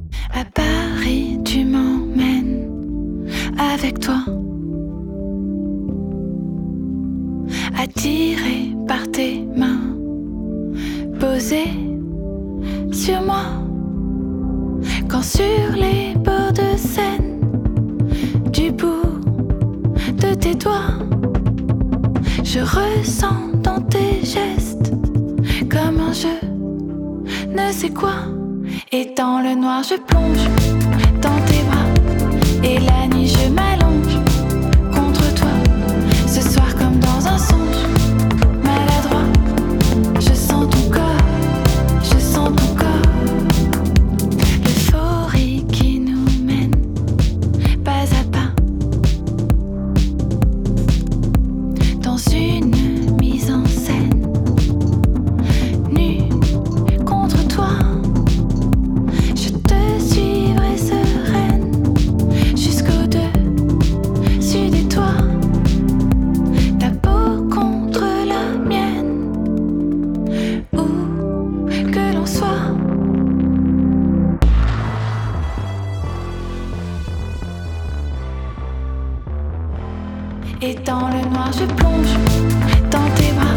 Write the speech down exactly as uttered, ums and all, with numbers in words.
À Paris, tu m'emmènes avec toi, attiré par tes mains, posé sur moi. Quand sur les bords de Seine, du bout de tes doigts, je ressens dans tes gestes comme un jeu, ne sais quoi. Et dans le noir je plonge dans tes bras, et la nuit je m'allonge contre toi. Ce soir comme dans un songe maladroit, je sens ton corps, je sens ton corps. L'euphorie qui nous mène pas à pas dans une mise en scène, nue contre toi. Je te suivrai sereine jusqu'au-dessus des toits, ta peau contre la mienne, où que l'on soit. Et dans le noir je plonge dans tes bras,